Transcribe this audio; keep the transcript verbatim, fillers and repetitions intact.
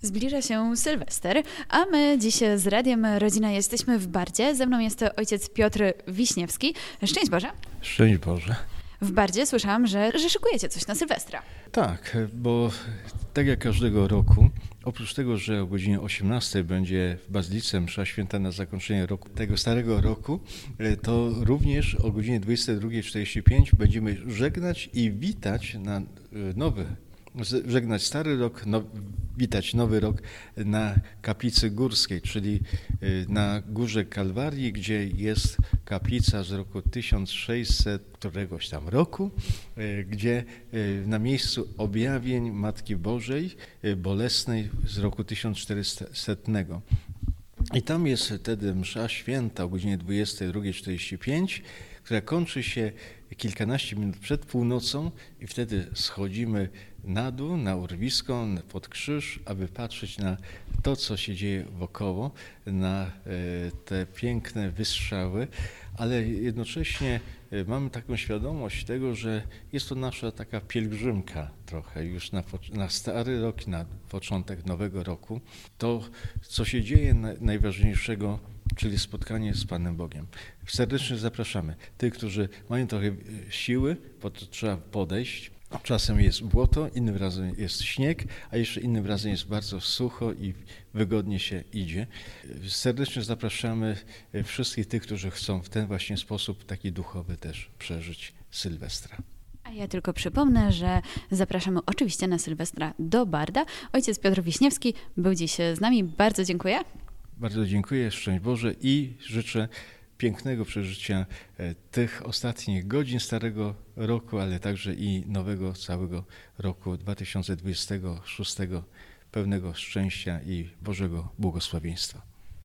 Zbliża się Sylwester, a my dziś z Radiem Rodzina jesteśmy w Bardzie. Ze mną jest ojciec Piotr Wiśniewski. Szczęść Boże. Szczęść Boże. W Bardzie słyszałam, że, że szykujecie coś na Sylwestra. Tak, bo tak jak każdego roku, oprócz tego, że o godzinie osiemnastej będzie w Bazylice msza święta na zakończenie roku, tego starego roku, to również o godzinie dwudziestej drugiej czterdzieści pięć będziemy żegnać i witać na nowy żegnać stary rok, no, witać nowy rok na Kaplicy Górskiej, czyli na Górze Kalwarii, gdzie jest kaplica z roku tysiąc sześćset któregoś tam roku, gdzie na miejscu objawień Matki Bożej Bolesnej z roku tysiąc czterysta. I tam jest wtedy msza święta o godzinie dwudziestej drugiej czterdzieści pięć, która kończy się kilkanaście minut przed północą i wtedy schodzimy na dół, na urwisko, pod krzyż, aby patrzeć na to, co się dzieje wokoło, na te piękne wystrzały, ale jednocześnie mamy taką świadomość tego, że jest to nasza taka pielgrzymka trochę już na, na stary rok, na początek nowego roku. To, co się dzieje najważniejszego, czyli spotkanie z Panem Bogiem. Serdecznie zapraszamy tych, którzy mają trochę siły, bo to trzeba podejść. Czasem jest błoto, innym razem jest śnieg, a jeszcze innym razem jest bardzo sucho i wygodnie się idzie. Serdecznie zapraszamy wszystkich tych, którzy chcą w ten właśnie sposób taki duchowy też przeżyć Sylwestra. A ja tylko przypomnę, że zapraszamy oczywiście na Sylwestra do Barda. Ojciec Piotr Wiśniewski był dziś z nami. Bardzo dziękuję. Bardzo dziękuję, szczęść Boże i życzę pięknego przeżycia tych ostatnich godzin starego roku, ale także i nowego całego roku dwa tysiące dwudziestego szóstego, pełnego szczęścia i Bożego błogosławieństwa.